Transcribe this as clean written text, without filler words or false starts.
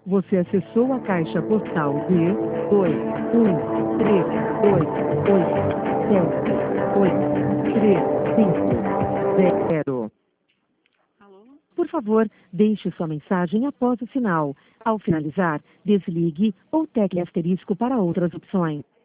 Você acessou a caixa postal de 21328878350. Alô? Por favor, deixe sua mensagem após o sinal. Ao finalizar, desligue ou tecle asterisco para outras opções.